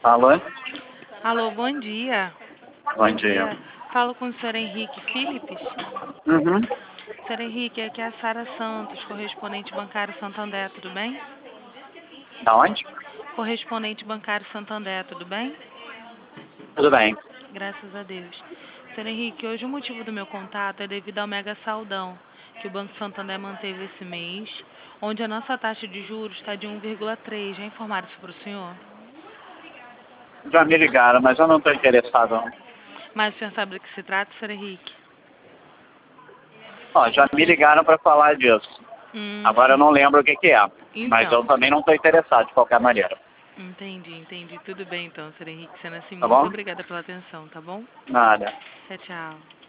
Alô? Alô, bom dia. Bom dia. Falo com o senhor Henrique Philips. Uhum. Senhor Henrique, aqui é a Sara Santos, correspondente bancário Santander, tudo bem? Da onde? Correspondente bancário Santander, tudo bem? Tudo bem. Graças a Deus. Senhor Henrique, hoje o motivo do meu contato é devido ao mega saldão que o Banco Santander manteve esse mês, onde a nossa taxa de juros está de 1,3. Já informaram isso para o senhor? Já me ligaram, mas eu não estou interessado. Não. Mas o senhor sabe do que se trata, senhor Henrique? Ó, já me ligaram para falar disso. Agora eu não lembro o que é. Mas eu Então, também não estou interessado de qualquer maneira. entendi. Tudo bem então, senhor Henrique. Sendo assim, Tá muito bom? obrigada pela atenção, tá bom? Nada. Tchau, tchau.